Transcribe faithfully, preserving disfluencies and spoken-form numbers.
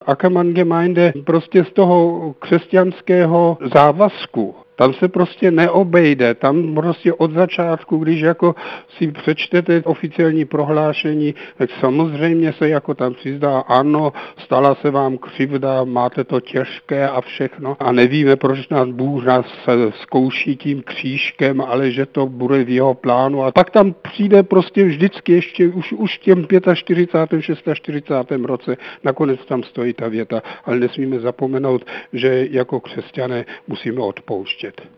Ackermann-Gemeinde prostě z toho křesťanského závazku. Tam se prostě neobejde, tam prostě od začátku, když jako si přečtete oficiální prohlášení, tak samozřejmě se jako tam přizdá, ano, stala se vám křivda, máte to těžké a všechno a nevíme, proč nás Bůh nás zkouší tím křížkem, ale že to bude v jeho plánu a pak tam přijde prostě vždycky ještě už, už v těm čtyřicátém pátém, čtyřicátém šestém roce, nakonec tam stojí ta věta, ale nesmíme zapomenout, že jako křesťané musíme odpouštět.